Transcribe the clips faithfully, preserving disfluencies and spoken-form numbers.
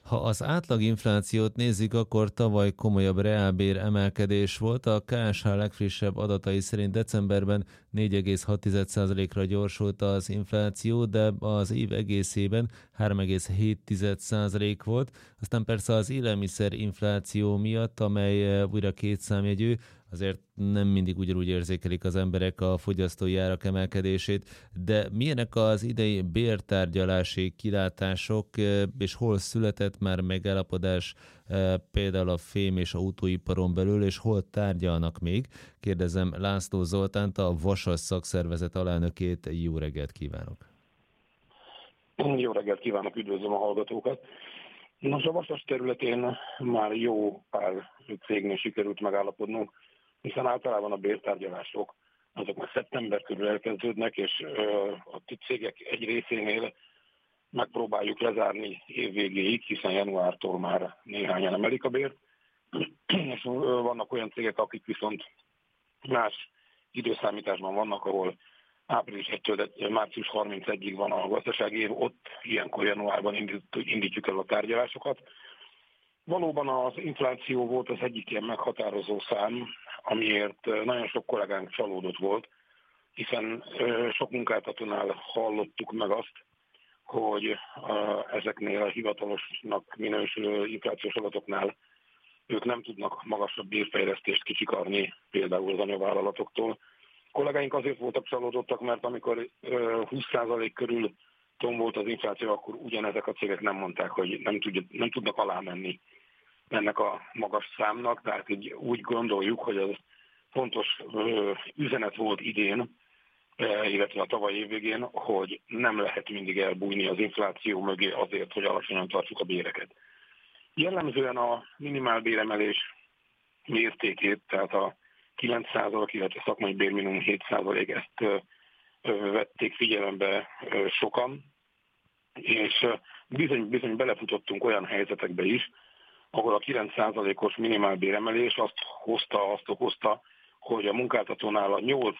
Ha az átlaginflációt nézzük, akkor tavaly komolyabb reálbér emelkedés volt. A ká es há legfrissebb adatai szerint decemberben négy egész hat százalékra gyorsult az infláció, de az év egészében három egész hét százalék volt. Aztán persze az élelmiszer infláció miatt, amely újra kétszámjegyű, azért nem mindig ugyanúgy érzékelik az emberek a fogyasztói árak emelkedését, de milyenek az idei bértárgyalási kilátások, és hol született már megállapodás például a fém- és autóiparon belül, és hol tárgyalnak még? Kérdezem László Zoltánt, a Vasas szakszervezet alelnökét. Jó reggelt kívánok! Jó reggelt kívánok, üdvözlöm a hallgatókat! Nos, a Vasas területén már jó pár cégnél sikerült megállapodnunk, hiszen általában a bértárgyalások azok már szeptember körül elkezdődnek, és a cégek egy részénél megpróbáljuk lezárni év végéig, hiszen januártól már néhányan emelik a bért, és vannak olyan cégek, akik viszont más időszámításban vannak, ahol április elsejétől március harmincegyedikéig van a gazdasági év, ott ilyenkor januárban indítjuk el a tárgyalásokat. Valóban az infláció volt az egyik ilyen meghatározó szám, amiért nagyon sok kollégánk csalódott volt, hiszen sok munkáltatónál hallottuk meg azt, hogy ezeknél a hivatalosnak minősülő inflációs adatoknál ők nem tudnak magasabb bérfejlesztést kicsikarni, például az anyavállalatoktól. A kollégáink azért voltak csalódottak, mert amikor húsz százalék körül tombolt az infláció, akkor ugyanezek a cégek nem mondták, hogy nem, tudja, nem tudnak alámenni ennek a magas számnak, tehát így úgy gondoljuk, hogy az fontos üzenet volt idén, illetve a tavaly év végén, hogy nem lehet mindig elbújni az infláció mögé azért, hogy alacsonyan tartsuk a béreket. Jellemzően a minimálbéremelés mértékét, tehát a kilenc százalék, illetve szakmai bérminimum hét százalék, ezt vették figyelembe sokan, és bizony, bizony belefutottunk olyan helyzetekbe is, ahol a kilenc százalékos minimálbéremelés azt hozta, azt okozta, hogy a munkáltatónál a nyolc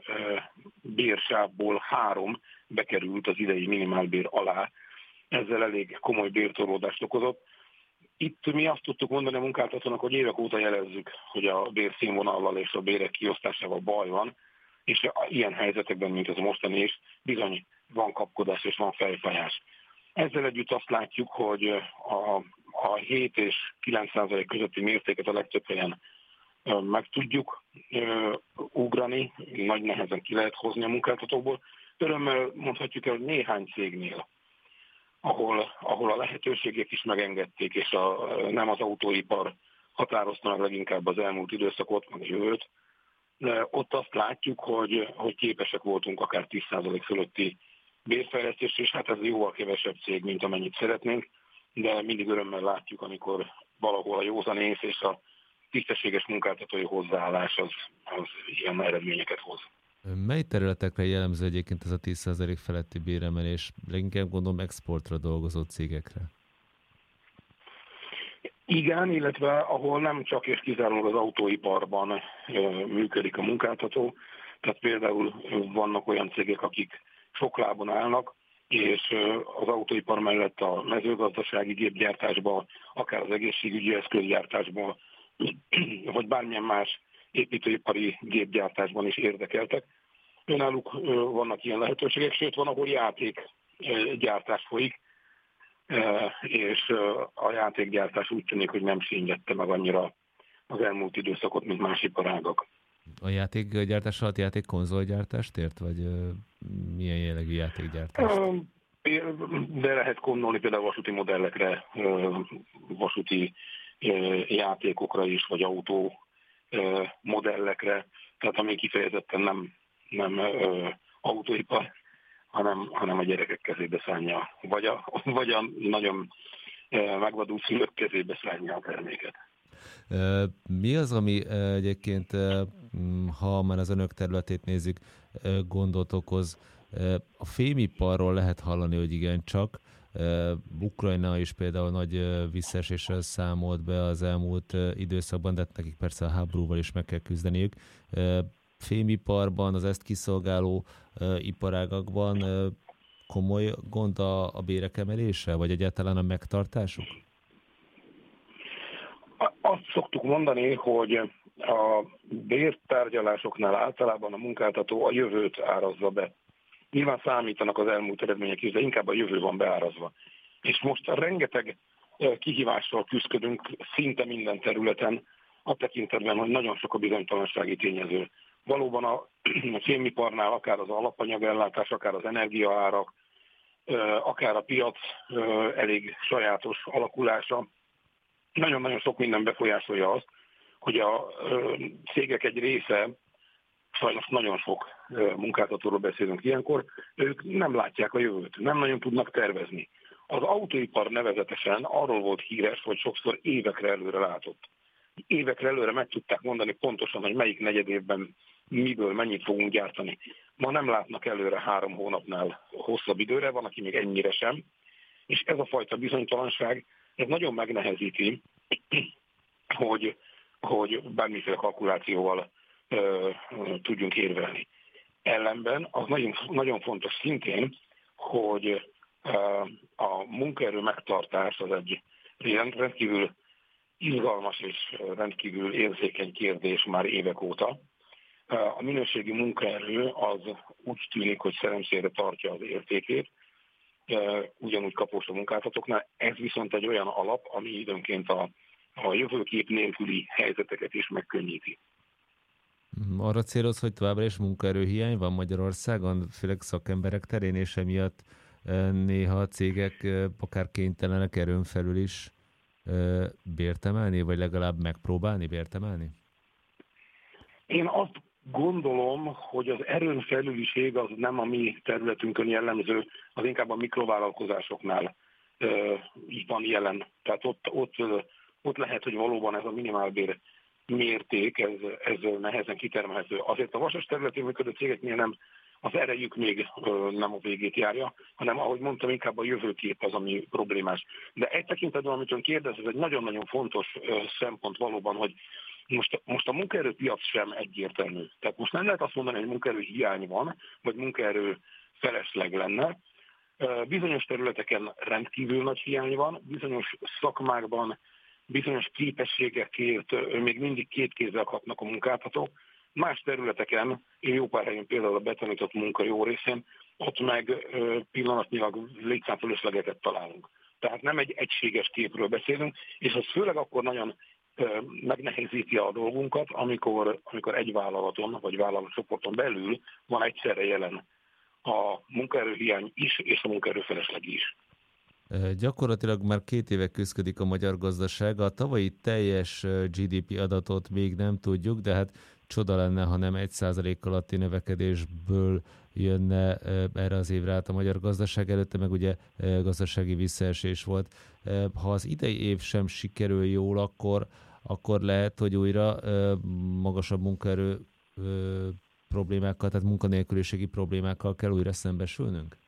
bérsávból három bekerült az idei minimálbér alá. Ezzel elég komoly bértorlódást okozott. Itt mi azt tudtuk mondani a munkáltatónak, hogy évek óta jelezzük, hogy a bérszínvonallal és a bérek kiosztásával baj van, és ilyen helyzetekben, mint ez a mostani is, bizony van kapkodás és van fejfájás. Ezzel együtt azt látjuk, hogy a, a hét és kilenc százalék közötti mértéket a legtöbb helyen meg tudjuk ugrani, nagy nehezen ki lehet hozni a munkáltatókból. Örömmel mondhatjuk el, hogy néhány cégnél, ahol, ahol a lehetőségek is megengedték, és a, nem az autóipar határozta meg leginkább az elmúlt időszakot, meg a jövőt, de ott azt látjuk, hogy, hogy képesek voltunk akár tíz százalék fölötti bérfejlesztésre, és hát ez jóval kevesebb cég, mint amennyit szeretnénk, de mindig örömmel látjuk, amikor valahol a józanész és a tisztességes munkáltatói hozzáállás az, az ilyen eredményeket hoz. Mely területekre jellemző egyébként ez a tíz százalék feletti béremelés? Leginkább gondolom exportra dolgozó cégekre. Igen, illetve ahol nem csak és kizárólag az autóiparban működik a munkáltató, tehát például vannak olyan cégek, akik sok lábon állnak, és az autóipar mellett a mezőgazdasági gépgyártásban, akár az egészségügyi eszközgyártásban, vagy bármilyen más építőipari gépgyártásban is érdekeltek. Önálluk vannak ilyen lehetőségek, sőt van, ahol játékgyártás folyik, és a játékgyártás úgy tűnik, hogy nem sínylette meg annyira az elmúlt időszakot, mint más iparágak. A játékgyártás alatt játékkonzolgyártást ért, vagy milyen jellegű játékgyártást? De lehet gondolni például vasúti modellekre, vasúti játékokra is, vagy autó modellekre, tehát ami kifejezetten nem, nem autóipar, hanem, hanem a gyerekek kezébe szánja, vagy a, vagy a nagyon megvadult szülők kezébe szánja a terméket. Mi az, ami egyébként, ha már az önök területét nézzük, gondot okoz? A fémiparról lehet hallani, hogy igencsak. Ukrajna is például nagy visszaeséssel számolt be az elmúlt időszakban, de nekik persze a háborúval is meg kell küzdeniük. Fémiparban, az ezt kiszolgáló iparágakban komoly gond a, a bérek emelése, vagy egyáltalán a megtartásuk? szoktuk mondani, hogy a bértárgyalásoknál általában a munkáltató a jövőt árazza be. Nyilván számítanak az elmúlt eredmények is, de inkább a jövő van beárazva. És most rengeteg kihívással küzdködünk szinte minden területen, a tekintetben, hogy nagyon sok a bizonytalansági tényező. Valóban a fémiparnál akár az alapanyagellátás, akár az energiaárak, akár a piac elég sajátos alakulása, nagyon-nagyon sok minden befolyásolja azt, hogy a cégek egy része, sajnos nagyon sok munkáltatóról beszélünk ilyenkor, ők nem látják a jövőt, nem nagyon tudnak tervezni. Az autóipar nevezetesen arról volt híres, hogy sokszor évekre előre látott. Évekre előre meg tudták mondani pontosan, hogy melyik negyed évben miből mennyit fogunk gyártani. Ma nem látnak előre három hónapnál hosszabb időre, van, aki még ennyire sem, és ez a fajta bizonytalanság, ez nagyon megnehezíti, hogy, hogy bármiféle kalkulációval ö, tudjunk érvelni. Ellenben az nagyon, nagyon fontos szintén, hogy ö, a munkaerő megtartás az egy rendkívül izgalmas és rendkívül érzékeny kérdés már évek óta. A minőségi munkaerő az úgy tűnik, hogy szerencsére tartja az értékét, ugyanúgy kapós a munkáltatóknál. Ez viszont egy olyan alap, ami időnként a, a jövőkép nélküli helyzeteket is megkönnyíti. Arra céloz, hogy továbbra is munkaerőhiány van Magyarországon, főleg szakemberek terén, és emiatt néha a cégek akár kénytelenek erőn felül is bért emelni, vagy legalább megpróbálni bért emelni? Én azt gondolom, hogy az erőn felüliség az nem a mi területünkön jellemző, az inkább a mikrovállalkozásoknál így van jelen. Tehát ott, ott, ott lehet, hogy valóban ez a minimálbér mérték, ez, ez nehezen kitermelhető. Azért a vasas területén működő cégeknél nem, az erejük még nem a végét járja, hanem ahogy mondtam, inkább a jövőkép az, ami problémás. De egy tekintetben, amit ön kérdez, ez egy nagyon-nagyon fontos szempont valóban, hogy most, most a munkaerőpiac sem egyértelmű. Tehát most nem lehet azt mondani, hogy munkaerő hiány van, vagy munkaerő felesleg lenne. Bizonyos területeken rendkívül nagy hiány van, bizonyos szakmákban, bizonyos képességekért még mindig két kézzel kapnak a munkáltatók. Más területeken, én jó pár helyen például a betanított munka jó részén, ott meg pillanatnyilag létszámfölöslegeket találunk. Tehát nem egy egységes képről beszélünk, és ez főleg akkor nagyon megnehezíti a dolgunkat, amikor, amikor egy vállalaton vagy vállalatcsoporton belül van egyszerre jelen a munkaerőhiány is, és a munkaerőfelesleg is. Gyakorlatilag már két éve küzdik a magyar gazdaság. A tavalyi teljes gé dé pé adatot még nem tudjuk, de hát csoda lenne, ha nem egy százalék alatti növekedésből jönne erre az évre át a magyar gazdaság. Előtte meg ugye gazdasági visszaesés volt. Ha az idei év sem sikerül jól, akkor, akkor lehet, hogy újra magasabb munkaerő problémákkal, tehát munkanélküliségi problémákkal kell újra szembesülnünk?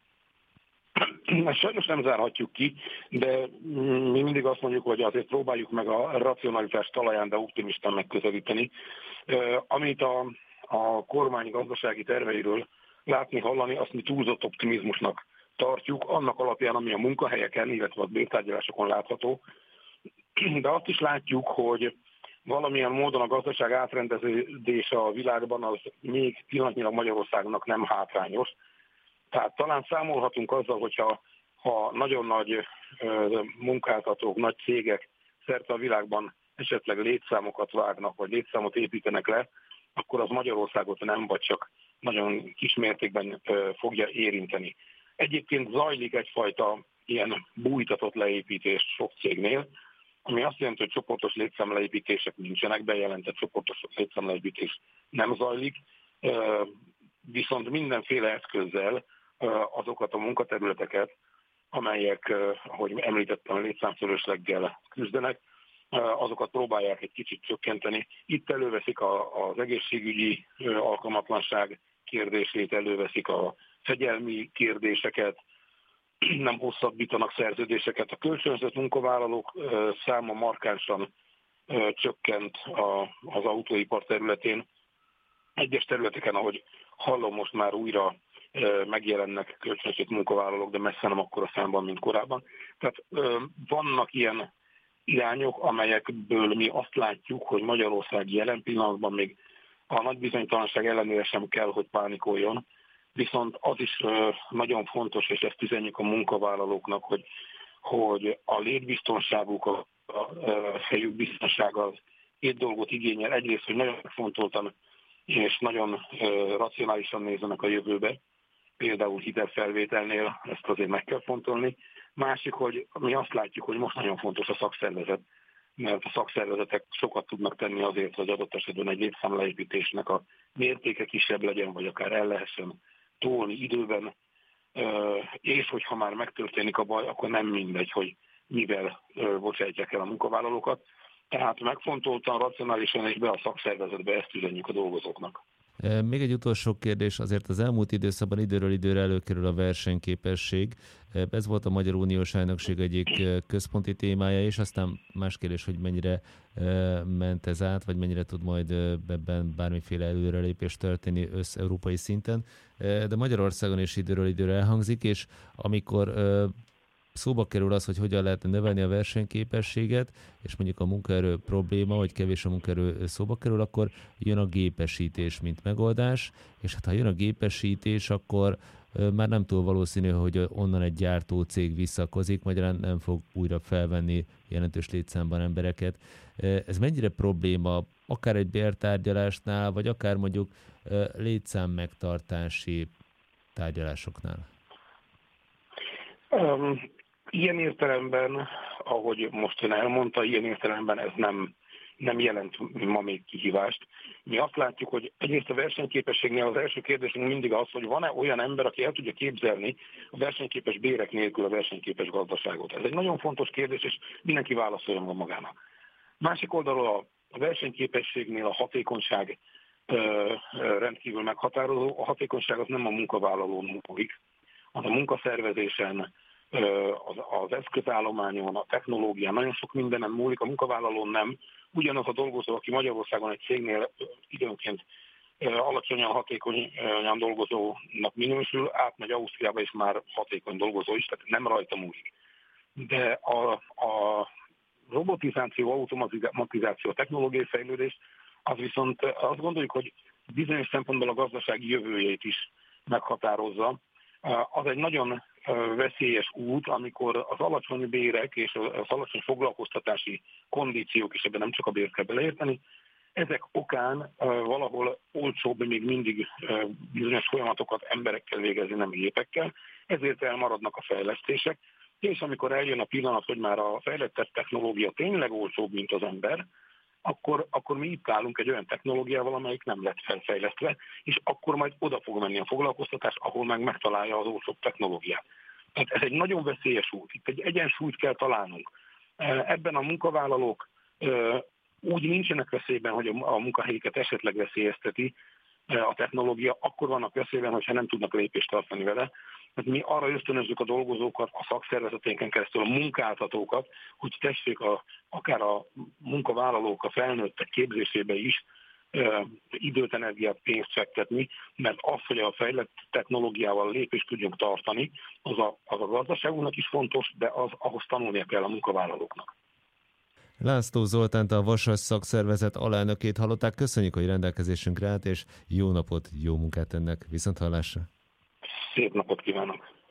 Sajnos nem zárhatjuk ki, de mi mindig azt mondjuk, hogy azért próbáljuk meg a racionalitás talaján, de optimistán megközelíteni. Amit a, a kormány gazdasági terveiről látni, hallani, azt mi túlzott optimizmusnak tartjuk, annak alapján, ami a munkahelyeken, illetve a bértárgyalásokon látható. De azt is látjuk, hogy valamilyen módon a gazdaság átrendeződése a világban az még pillanatnyilag Magyarországnak nem hátrányos. Tehát talán számolhatunk azzal, hogyha ha nagyon nagy munkáltatók, nagy cégek szerte a világban esetleg létszámokat vágnak, vagy létszámot építenek le, akkor az Magyarországot nem, vagy csak nagyon kis mértékben fogja érinteni. Egyébként zajlik egyfajta ilyen bújtatott leépítés sok cégnél, ami azt jelenti, hogy csoportos létszámleépítések nincsenek, bejelentett csoportos létszámleépítés nem zajlik, viszont mindenféle eszközzel azokat a munkaterületeket, amelyek, ahogy említettem, létszámfölösleggel küzdenek, azokat próbálják egy kicsit csökkenteni. Itt előveszik a, az egészségügyi alkalmatlanság kérdését, előveszik a fegyelmi kérdéseket, nem hosszabbítanak szerződéseket. A kölcsönzött munkavállalók száma markánsan csökkent az autóipar területén. Egyes területeken, ahogy hallom, most már újra megjelennek kölcsönzött munkavállalók, de messze nem akkora számban, mint korábban. Tehát vannak ilyen irányok, amelyekből mi azt látjuk, hogy Magyarország jelen pillanatban még a nagy bizonytalanság ellenére sem kell, hogy pánikoljon. Viszont az is nagyon fontos, és ezt üzenjük a munkavállalóknak, hogy, hogy a létbiztonságuk, a, a helyük biztonsága az két dolgot igényel. Egyrészt, hogy nagyon fontoltan és nagyon racionálisan nézzenek a jövőbe, például hitelfelvételnél ezt azért meg kell fontolni. Másik, hogy mi azt látjuk, hogy most nagyon fontos a szakszervezet, mert a szakszervezetek sokat tudnak tenni azért, hogy adott esetben egy létszámleépítésnek a mértéke kisebb legyen, vagy akár el lehessen tolni időben, és hogyha már megtörténik a baj, akkor nem mindegy, hogy mivel bocsátják el a munkavállalókat. Tehát megfontoltan, racionálisan és be a szakszervezetbe ezt üzenjük a dolgozóknak. Még egy utolsó kérdés, azért az elmúlt időszakban időről időre előkerül a versenyképesség. Ez volt a Magyar Uniós Elnökség egyik központi témája, és aztán más kérdés, hogy mennyire ment ez át, vagy mennyire tud majd ebben bármiféle előrelépés történni összeurópai szinten. De Magyarországon is időről időre elhangzik, és amikor szóba kerül az, hogy hogyan lehetne növelni a versenyképességet, és mondjuk a munkaerő probléma, hogy kevés a munkaerő szóba kerül, akkor jön a gépesítés, mint megoldás, és hát ha jön a gépesítés, akkor már nem túl valószínű, hogy onnan egy gyártó cég visszakozik, magyarán nem fog újra felvenni jelentős létszámban embereket. Ez mennyire probléma, akár egy bértárgyalásnál, vagy akár mondjuk létszám megtartási tárgyalásoknál? Um, ilyen értelemben, ahogy most ön elmondta, ilyen értelemben ez nem, nem jelent ma még kihívást. Mi azt látjuk, hogy egyrészt a versenyképességnél az első kérdésünk mindig az, hogy van-e olyan ember, aki el tudja képzelni a versenyképes bérek nélkül a versenyképes gazdaságot. Ez egy nagyon fontos kérdés, és mindenki válaszoljon a magának. Másik oldalról a versenyképességnél a hatékonyság ö, ö, rendkívül meghatározó. A hatékonyság az nem a munkavállalón múlik, az a munkaszervezésen, az, az eszközállományon, a technológián, nagyon sok mindenen múlik, a munkavállalón nem. Ugyanaz a dolgozó, aki Magyarországon egy cégnél időnként alacsonyan hatékonyan dolgozónak minősül, átmegy Ausztriába, és már hatékony dolgozó is, tehát nem rajta múlik. De a, a robotizáció, automatizáció, a technológiai fejlődés, az viszont azt gondoljuk, hogy bizonyos szempontból a gazdasági jövőjét is meghatározza. Az egy nagyon veszélyes út, amikor az alacsony bérek és az alacsony foglalkoztatási kondíciók, és ebben nem csak a bért kell beleérteni, ezek okán valahol olcsóbb még mindig bizonyos folyamatokat emberekkel végezni, nem gépekkel, ezért elmaradnak a fejlesztések, és amikor eljön a pillanat, hogy már a fejlettebb technológia tényleg olcsóbb, mint az ember, Akkor, akkor mi itt állunk egy olyan technológiával, amelyik nem lett felfejlesztve, és akkor majd oda fog menni a foglalkoztatás, ahol meg megtalálja az olcsóbb technológiát. Tehát ez egy nagyon veszélyes út. Itt egy egyensúlyt kell találnunk. Ebben a munkavállalók úgy nincsenek veszélyben, hogy a munkahelyüket esetleg veszélyezteti a technológia, akkor vannak veszélyben, hogyha nem tudnak lépést tartani vele. Hát mi arra ösztönözzük a dolgozókat, a szakszervezeténken keresztül a munkáltatókat, hogy tessék a, akár a munkavállalók, a felnőttek képzésébe is e, időt, energiát, pénzt fektetni, mert az, hogy a fejlett technológiával lépést tudjunk tartani, az a, az a gazdaságunknak is fontos, de az, ahhoz tanulnia kell a munkavállalóknak. László Zoltánt, a Vasas szakszervezet alelnökét hallották. Köszönjük, hogy rendelkezésünkre állt, és jó napot, jó munkát ennek. Viszonthallásra! Szép napot kívánok!